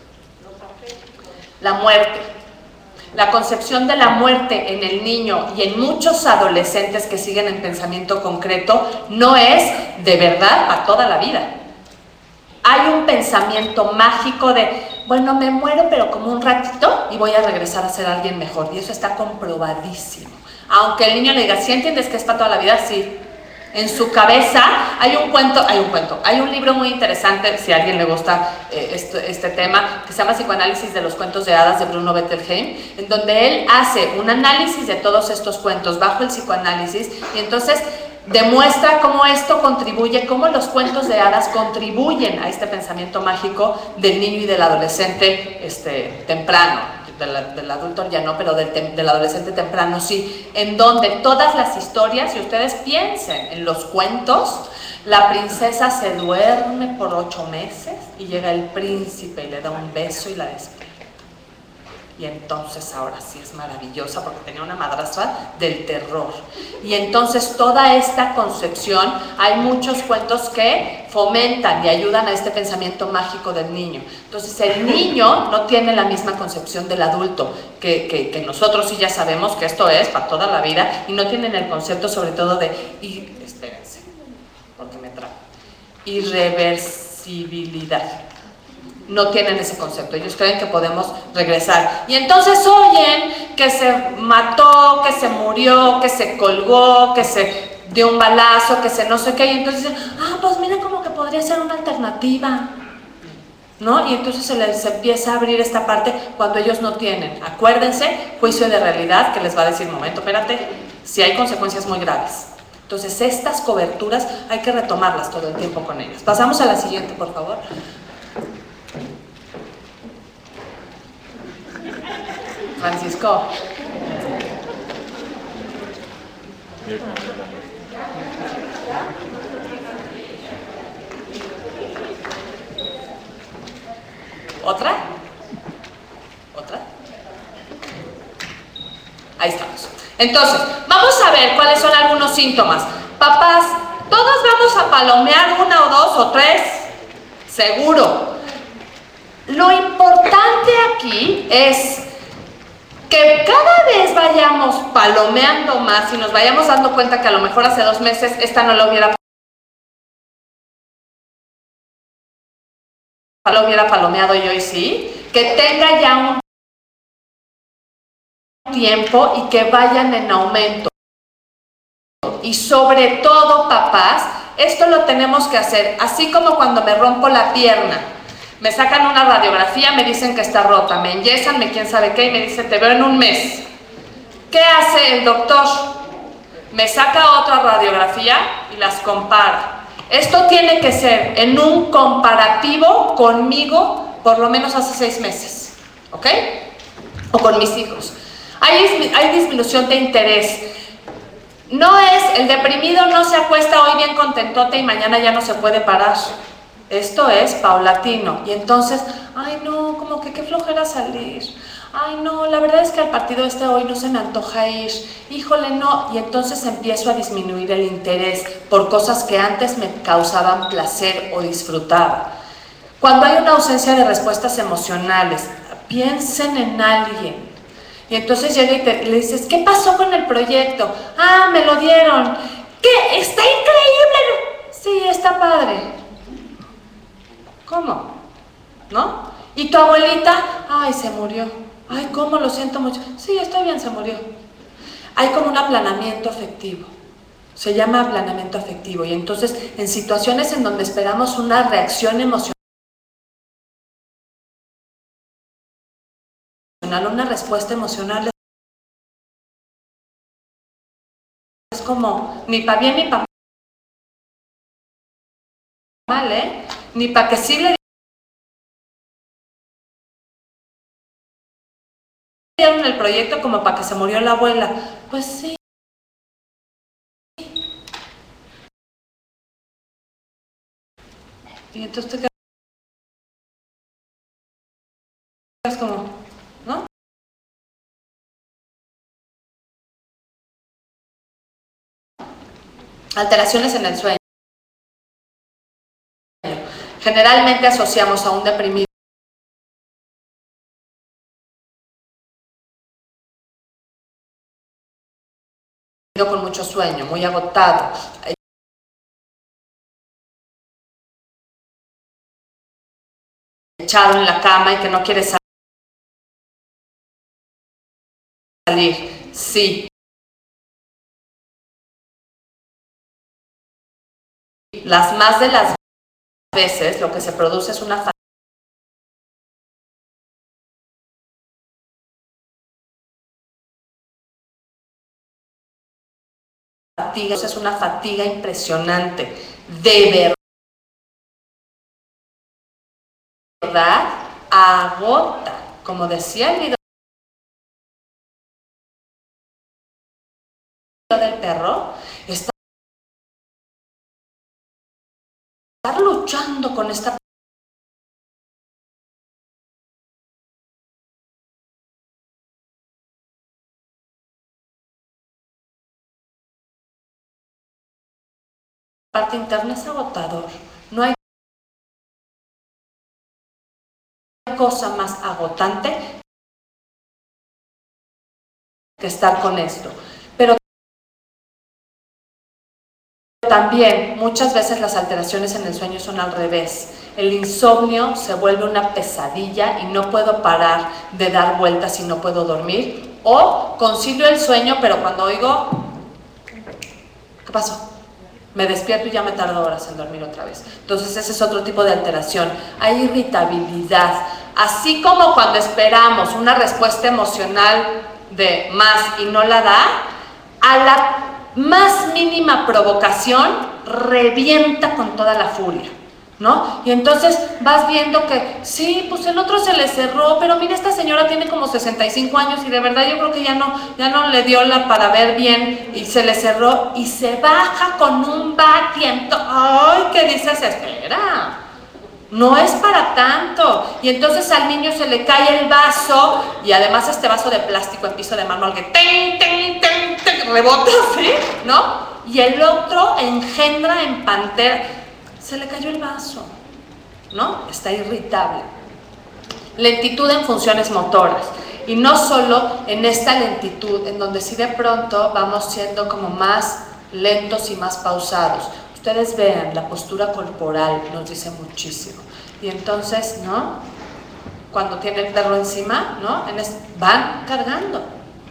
La muerte. La concepción de la muerte en el niño y en muchos adolescentes que siguen en pensamiento concreto no es de verdad para toda la vida. Hay un pensamiento mágico de, bueno, me muero pero como un ratito y voy a regresar a ser alguien mejor, y eso está comprobadísimo. Aunque el niño le diga, ¿sí entiendes que es para toda la vida? Sí. En su cabeza hay un cuento, hay un cuento, hay un libro muy interesante, si a alguien le gusta eh, este, este tema, que se llama Psicoanálisis de los cuentos de hadas, de Bruno Bettelheim, en donde él hace un análisis de todos estos cuentos bajo el psicoanálisis, y entonces demuestra cómo esto contribuye, cómo los cuentos de hadas contribuyen a este pensamiento mágico del niño y del adolescente este, temprano, del, del adulto ya no, pero del, del adolescente temprano sí, en donde todas las historias, si ustedes piensen en los cuentos, la princesa se duerme por ocho meses y llega el príncipe y le da un beso y la despierta. Y entonces ahora sí es maravillosa porque tenía una madrastra del terror. Y entonces toda esta concepción, hay muchos cuentos que fomentan y ayudan a este pensamiento mágico del niño. Entonces el niño no tiene la misma concepción del adulto, que, que, que nosotros sí ya sabemos que esto es para toda la vida, y no tienen el concepto sobre todo de, y, espérense, porque me trago, irreversibilidad. No tienen ese concepto, ellos creen que podemos regresar. Y entonces oyen que se mató, que se murió, que se colgó, que se dio un balazo, que se no sé qué, y entonces dicen, ah, pues mira como que podría ser una alternativa, ¿no? Y entonces se les empieza a abrir esta parte cuando ellos no tienen. Acuérdense, juicio de realidad, que les va a decir, momento, espérate, si hay consecuencias muy graves. Entonces estas coberturas hay que retomarlas todo el tiempo con ellas. Pasamos a la siguiente, por favor. Francisco. ¿Otra? ¿Otra? Ahí estamos. Entonces, vamos a ver cuáles son algunos síntomas. Papás, ¿todos vamos a palomear una o dos o tres? Seguro. Lo importante aquí es que cada vez vayamos palomeando más y nos vayamos dando cuenta que a lo mejor hace dos meses esta no lo hubiera lo hubiera palomeado y hoy sí, que tenga ya un tiempo y que vayan en aumento. Y sobre todo, papás, esto lo tenemos que hacer, así como cuando me rompo la pierna, me sacan una radiografía, me dicen que está rota, me enyesan, me quién sabe qué, y me dicen, te veo en un mes. ¿Qué hace el doctor? Me saca otra radiografía y las compara. Esto tiene que ser en un comparativo conmigo por lo menos hace seis meses, ¿ok? O con mis hijos. Hay, hay disminución de interés. No es, el deprimido no se acuesta hoy bien contentote y mañana ya no se puede parar. Esto es paulatino. Y entonces, ay no, como que qué flojera salir. Ay no, la verdad es que al partido este hoy no se me antoja ir. Híjole, no. Y entonces empiezo a disminuir el interés por cosas que antes me causaban placer o disfrutaba. Cuando hay una ausencia de respuestas emocionales, piensen en alguien. Y entonces llega y te, le dices, ¿qué pasó con el proyecto? Ah, me lo dieron. ¿Qué? ¡Está increíble! Sí, está padre. ¿Cómo? ¿No? ¿Y tu abuelita? Ay, se murió. Ay, ¿cómo? Lo siento mucho. Sí, estoy bien, se murió. Hay como un aplanamiento afectivo. Se llama aplanamiento afectivo. Y entonces, en situaciones en donde esperamos una reacción emocional, una respuesta emocional, es como ni para bien ni para mal, ¿eh? Ni para que sí le dieron el proyecto como para que se murió la abuela. Pues sí. Y entonces te quedas como, ¿no? Alteraciones en el sueño. Generalmente asociamos a un deprimido con mucho sueño, muy agotado, echado en la cama y que no quiere salir. Sí. Las más de las veces lo que se produce es una fatiga, es una fatiga impresionante, de verdad agota, como decía el video del perro, estar luchando con esta parte interna, es agotador. No hay cosa más agotante que estar con esto. Pero también muchas veces las alteraciones en el sueño son al revés. El insomnio se vuelve una pesadilla y no puedo parar de dar vueltas y no puedo dormir. O concilio el sueño, pero cuando oigo, ¿qué pasó? Me despierto y ya me tardo horas en dormir otra vez. Entonces ese es otro tipo de alteración. Hay irritabilidad. Así como cuando esperamos una respuesta emocional de más y no la da, a la más mínima provocación revienta con toda la furia, ¿no? Y entonces vas viendo que sí, pues el otro se le cerró, pero mira, esta señora tiene como sesenta y cinco años y de verdad yo creo que ya no, ya no le dio la para ver bien y se le cerró y se baja con un batiento. ¡Ay! ¿Qué dices? Espera, no es para tanto. Y entonces al niño se le cae el vaso y además este vaso de plástico en piso de mármol que ten, ten, ten, ten, rebota así, ¿no? Y el otro engendra en pantera. Se le cayó el vaso, ¿no? Está irritable. Lentitud en funciones motoras. Y no solo en esta lentitud, en donde sí de pronto vamos siendo como más lentos y más pausados. Ustedes vean, la postura corporal nos dice muchísimo. y entonces, ¿no? Cuando tiene el perro encima, ¿no? En es, van cargando.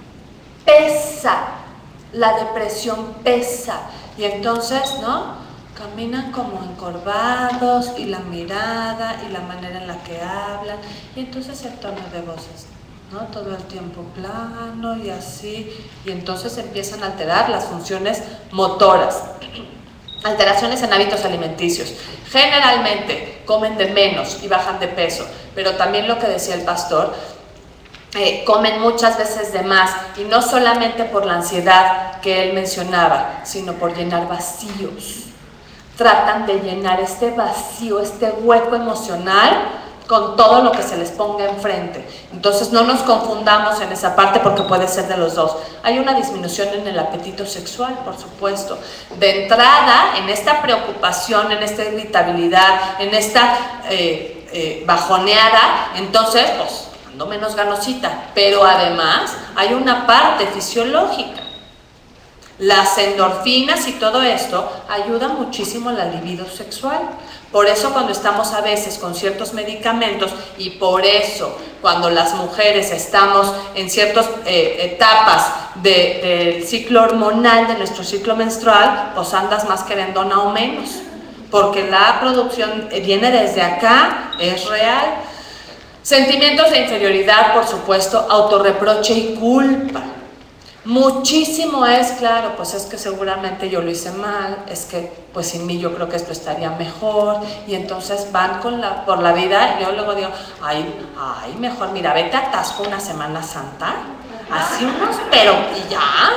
Pesa, la depresión pesa, y entonces, ¿no? Caminan como encorvados, y la mirada, y la manera en la que hablan, y entonces el tono de voces, ¿no? Todo el tiempo plano y así, y entonces empiezan a alterar las funciones motoras. Alteraciones en hábitos alimenticios. Generalmente comen de menos y bajan de peso, pero también lo que decía el pastor, eh, comen muchas veces de más, y no solamente por la ansiedad que él mencionaba, sino por llenar vacíos. Tratan de llenar este vacío, este hueco emocional con todo lo que se les ponga enfrente. Entonces no nos confundamos en esa parte, porque puede ser de los dos. Hay una disminución en el apetito sexual, por supuesto. De entrada, en esta preocupación, en esta irritabilidad, en esta eh, eh, bajoneada, entonces pues ando menos ganosita. Pero además hay una parte fisiológica. Las endorfinas y todo esto ayuda muchísimo a la libido sexual. Por eso cuando estamos a veces con ciertos medicamentos, y por eso cuando las mujeres estamos en ciertas eh, etapas de, del ciclo hormonal, de nuestro ciclo menstrual, pues andas más querendona o menos, porque la producción viene desde acá, es real. Sentimientos de inferioridad, por supuesto, autorreproche y culpa. Muchísimo es, claro, pues es que seguramente yo lo hice mal, es que pues sin mí yo creo que esto estaría mejor, y entonces van con la, por la vida, y yo luego digo, ay, ay, mejor, mira, vete a Tasco una Semana Santa, así unos, pero y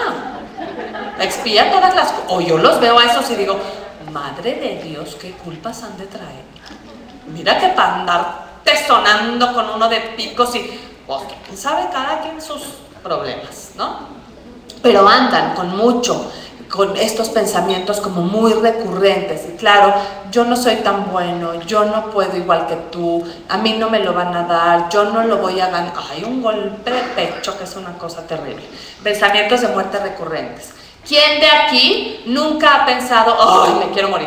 ya, expía todas las cosas, o yo los veo a esos y digo, madre de Dios, qué culpas han de traer, mira que para andar tesonando con uno de picos y, pues quién sabe, cada quien sus problemas, ¿no? Pero andan con mucho, con estos pensamientos como muy recurrentes, y claro, yo no soy tan bueno, yo no puedo igual que tú, a mí no me lo van a dar, yo no lo voy a ganar, hay un golpe de pecho que es una cosa terrible. Pensamientos de muerte recurrentes. ¿Quién de aquí nunca ha pensado, ay, me quiero morir?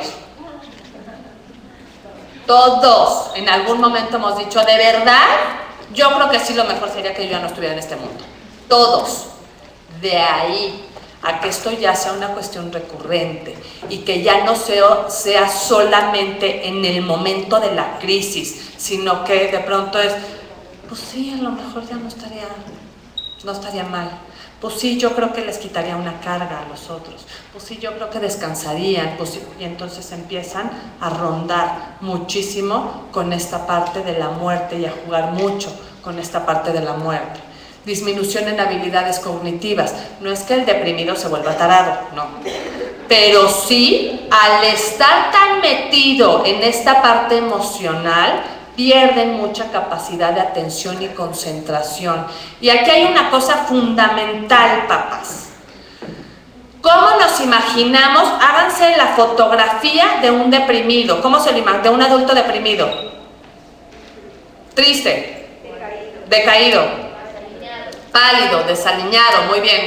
Todos en algún momento hemos dicho, de verdad, yo creo que sí, lo mejor sería que yo ya no estuviera en este mundo. Todos. De ahí a que esto ya sea una cuestión recurrente, y que ya no sea, sea solamente en el momento de la crisis, sino que de pronto es, pues sí, a lo mejor ya no estaría, no estaría mal. Pues sí, yo creo que les quitaría una carga a los otros. Pues sí, yo creo que descansarían. Pues sí, y entonces empiezan a rondar muchísimo con esta parte de la muerte, y a jugar mucho con esta parte de la muerte. Disminución en habilidades cognitivas. No es que el deprimido se vuelva tarado, no. Pero sí, al estar tan metido en esta parte emocional, pierden mucha capacidad de atención y concentración. Y aquí hay una cosa fundamental, papás. ¿Cómo nos imaginamos? Háganse la fotografía de un deprimido. ¿Cómo se lo imaginan? De un adulto deprimido. Triste. Decaído. Decaído. Pálido, desaliñado, muy bien.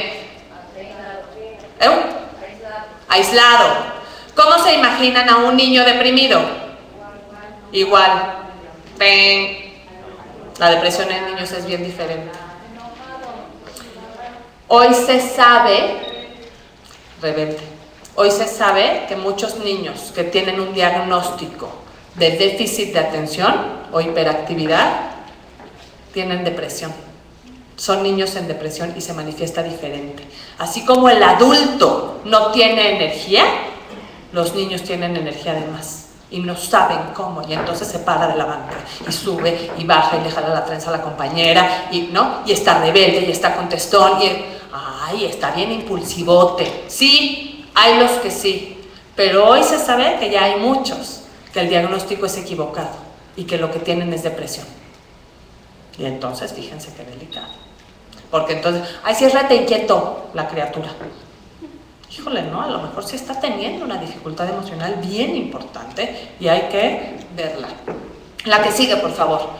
¿Eh? Aislado. ¿Cómo se imaginan a un niño deprimido? Igual. Ven. La depresión en niños es bien diferente. Hoy se sabe, rebelde, hoy se sabe que muchos niños que tienen un diagnóstico de déficit de atención o hiperactividad tienen depresión. Son niños en depresión y se manifiesta diferente. Así como el adulto no tiene energía, los niños tienen energía de más y no saben cómo, y entonces se para de la banca y sube y baja y le jala la trenza a la compañera, y, ¿no? y está rebelde y está contestón y ay, está bien impulsivote. Sí, hay los que sí, pero hoy se sabe que ya hay muchos que el diagnóstico es equivocado y que lo que tienen es depresión. Y entonces fíjense qué delicado. Porque entonces, ay, si es rete inquieto la criatura. Híjole, no, a lo mejor sí está teniendo una dificultad emocional bien importante y hay que verla. La que sigue, por favor.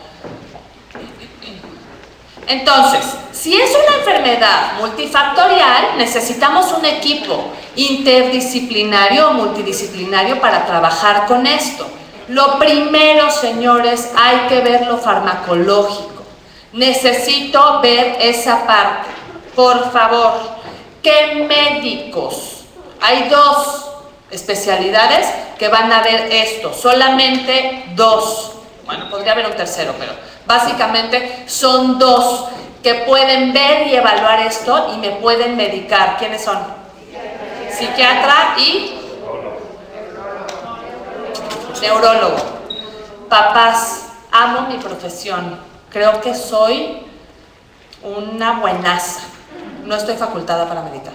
Entonces, si es una enfermedad multifactorial, necesitamos un equipo interdisciplinario o multidisciplinario para trabajar con esto. Lo primero, señores, hay que ver lo farmacológico. Necesito ver esa parte. Por favor, ¿qué médicos? Hay dos especialidades que van a ver esto, solamente dos. Bueno, podría haber un tercero, pero básicamente son dos que pueden ver y evaluar esto y me pueden medicar. ¿Quiénes son? Psiquiatra y neurólogo. Papás, amo mi profesión. Creo que soy una buenaza. No estoy facultada para medicar.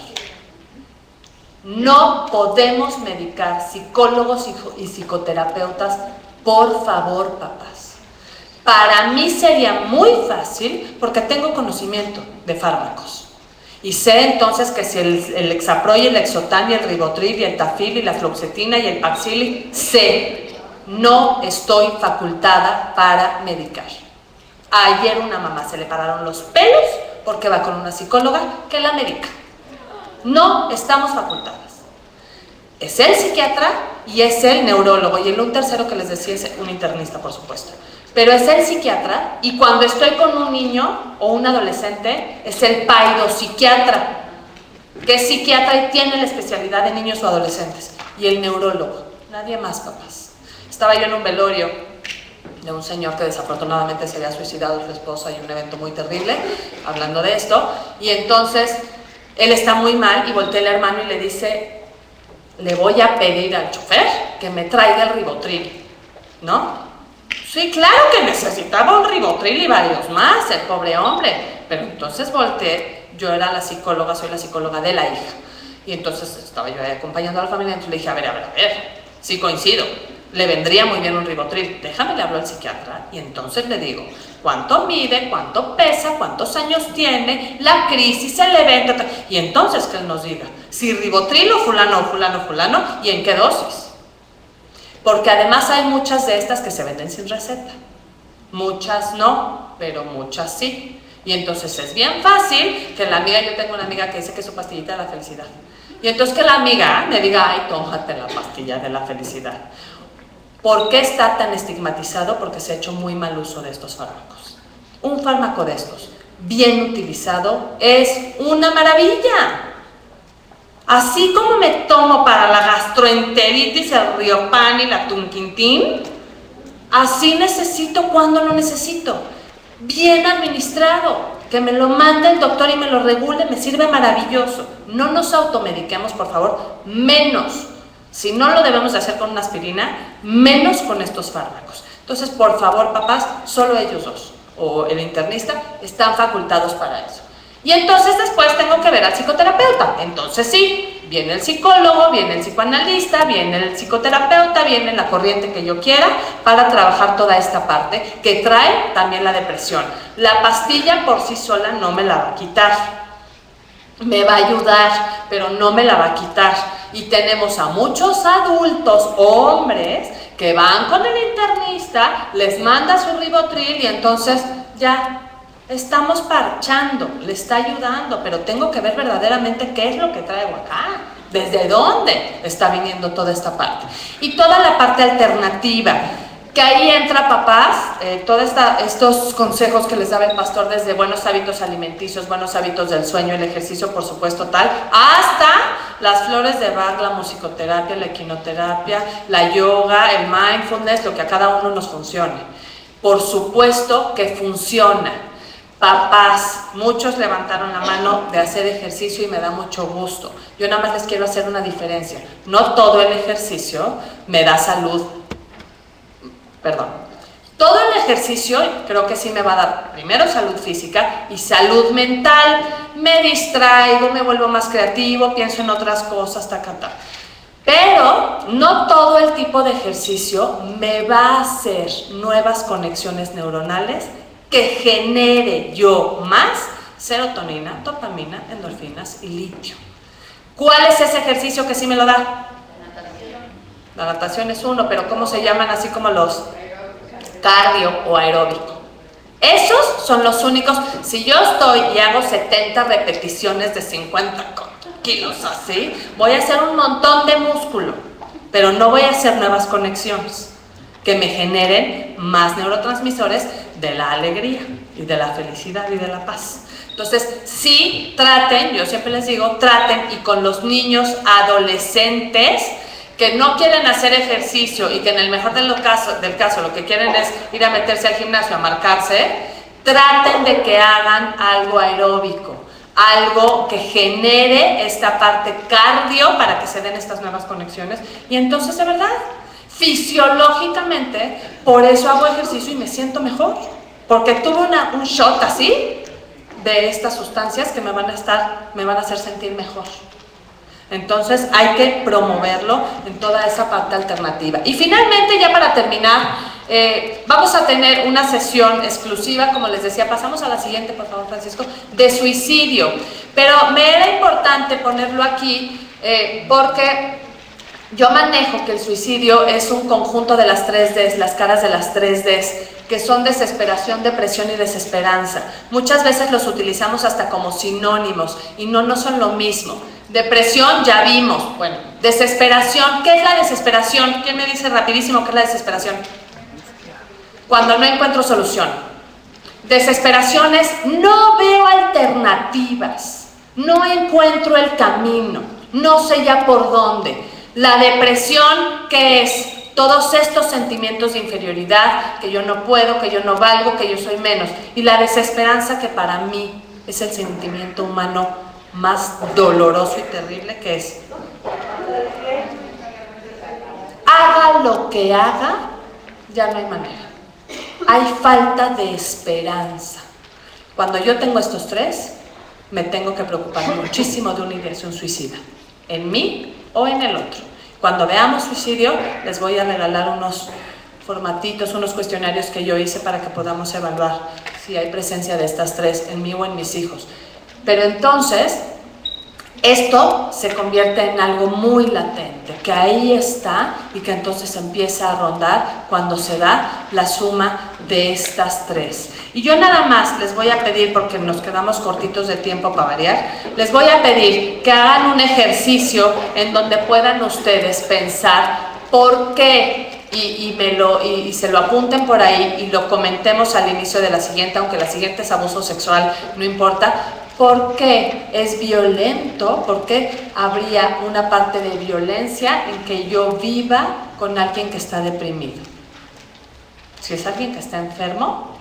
No podemos medicar, psicólogos y psicoterapeutas, por favor, papás. Para mí sería muy fácil porque tengo conocimiento de fármacos. Y sé entonces que si el, el Lexapro y el Lexotan y el Ribotril y el Tafil y la Fluoxetina y el Paxil, sé, no estoy facultada para medicar. Ayer una mamá se le pararon los pelos porque va con una psicóloga que la medica. No estamos facultadas. Es el psiquiatra y es el neurólogo. Y el un tercero que les decía es un internista, por supuesto. Pero es el psiquiatra y cuando estoy con un niño o un adolescente es el paidopsiquiatra, que es psiquiatra y tiene la especialidad de niños o adolescentes. Y el neurólogo. Nadie más, papás. Estaba yo en un velorio de un señor que desafortunadamente se había suicidado su esposa y un evento muy terrible, hablando de esto, y entonces él está muy mal y voltea el hermano y le dice, le voy a pedir al chofer que me traiga el Ribotril, ¿no? Sí, claro que necesitaba un Ribotril y varios más, el pobre hombre, pero entonces volteé, yo era la psicóloga, soy la psicóloga de la hija, y entonces estaba yo ahí acompañando a la familia, entonces le dije, a ver, a ver, a ver, sí coincido, le vendría muy bien un Ribotril, déjame le hablo al psiquiatra y entonces le digo cuánto mide, cuánto pesa, cuántos años tiene, la crisis, el evento, y entonces que él nos diga si Ribotril o fulano o fulano o fulano y en qué dosis, porque además hay muchas de estas que se venden sin receta, muchas no, pero muchas sí, y entonces es bien fácil que la amiga, yo tengo una amiga que dice que es su pastillita de la felicidad, y entonces que la amiga me diga, ay, tómate la pastilla de la felicidad. ¿Por qué está tan estigmatizado? Porque se ha hecho muy mal uso de estos fármacos. Un fármaco de estos, bien utilizado, es una maravilla. Así como me tomo para la gastroenteritis el Riopan y la Tunquintín, así necesito cuando lo necesito. Bien administrado, que me lo mande el doctor y me lo regule, me sirve maravilloso. No nos automediquemos, por favor, menos. Si no lo debemos de hacer con una aspirina, menos con estos fármacos. Entonces, por favor, papás, solo ellos dos, o el internista, están facultados para eso. Y entonces después tengo que ver al psicoterapeuta. Entonces sí, viene el psicólogo, viene el psicoanalista, viene el psicoterapeuta, viene la corriente que yo quiera para trabajar toda esta parte que trae también la depresión. La pastilla por sí sola no me la va a quitar. Me va a ayudar, pero no me la va a quitar. Y tenemos a muchos adultos, hombres, que van con el internista, les manda su Ribotril y entonces ya estamos parchando, le está ayudando, pero tengo que ver verdaderamente qué es lo que traigo acá, desde dónde está viniendo toda esta parte. Y toda la parte alternativa, que ahí entra, papás, eh, todos estos consejos que les daba el pastor, desde buenos hábitos alimenticios, buenos hábitos del sueño, el ejercicio, por supuesto, tal, hasta las flores de Bach, la musicoterapia, la equinoterapia, la yoga, el mindfulness, lo que a cada uno nos funcione. Por supuesto que funciona. Papás, muchos levantaron la mano de hacer ejercicio y me da mucho gusto. Yo nada más les quiero hacer una diferencia. No todo el ejercicio me da salud. Perdón, todo el ejercicio creo que sí me va a dar primero salud física y salud mental. Me distraigo, me vuelvo más creativo, pienso en otras cosas, ta, ta, ta. Pero no todo el tipo de ejercicio me va a hacer nuevas conexiones neuronales que genere yo más serotonina, dopamina, endorfinas y litio. ¿Cuál es ese ejercicio que sí me lo da? La natación es uno, pero ¿cómo se llaman así como los cardio o aeróbico? Esos son los únicos. Si yo estoy y hago setenta repeticiones de cincuenta kilos así, voy a hacer un montón de músculo, pero no voy a hacer nuevas conexiones. que me generen más neurotransmisores de la alegría y de la felicidad y de la paz. Entonces, sí, traten, yo siempre les digo, traten, y con los niños adolescentes que no quieren hacer ejercicio y que en el mejor de los casos, del caso lo que quieren es ir a meterse al gimnasio a marcarse, traten de que hagan algo aeróbico, algo que genere esta parte cardio para que se den estas nuevas conexiones. Y entonces, de verdad, fisiológicamente, por eso hago ejercicio y me siento mejor, porque tuve una, un shot así de estas sustancias que me van a estar, me van a hacer sentir mejor. Entonces hay que promoverlo en toda esa parte alternativa. Y finalmente, ya para terminar, eh, vamos a tener una sesión exclusiva, como les decía, pasamos a la siguiente, por favor, Francisco, de suicidio. Pero me era importante ponerlo aquí eh, porque yo manejo que el suicidio es un conjunto de las tres Ds, las caras de las tres Ds, que son desesperación, depresión y desesperanza. Muchas veces los utilizamos hasta como sinónimos y no, no son lo mismo. Depresión ya vimos, bueno, desesperación, ¿qué es la desesperación? ¿Quién me dice rapidísimo qué es la desesperación? Cuando no encuentro solución. Desesperación es no veo alternativas, no encuentro el camino, no sé ya por dónde. La depresión, ¿qué es? Todos estos sentimientos de inferioridad, que yo no puedo, que yo no valgo, que yo soy menos. Y la desesperanza, que para mí es el sentimiento humano más doloroso y terrible, que es haga lo que haga, ya no hay manera. Hay falta de esperanza. Cuando yo tengo estos tres, me tengo que preocupar muchísimo de una ideación suicida, en mí o en el otro. Cuando veamos suicidio, les voy a regalar unos formatitos, unos cuestionarios que yo hice para que podamos evaluar si hay presencia de estas tres en mí o en mis hijos. Pero entonces, esto se convierte en algo muy latente, que ahí está y que entonces empieza a rondar cuando se da la suma de estas tres. Y yo nada más les voy a pedir, porque nos quedamos cortitos de tiempo para variar, les voy a pedir que hagan un ejercicio en donde puedan ustedes pensar por qué, y, y, me lo, y, y se lo apunten por ahí y lo comentemos al inicio de la siguiente, aunque la siguiente es abuso sexual, no importa. ¿Por qué es violento? ¿Por qué habría una parte de violencia en que yo viva con alguien que está deprimido? Si es alguien que está enfermo,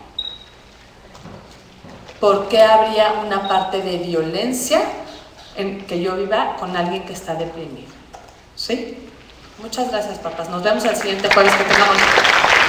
¿por qué habría una parte de violencia en que yo viva con alguien que está deprimido? ¿Sí? Muchas gracias, papás. Nos vemos el siguiente jueves que tengamos.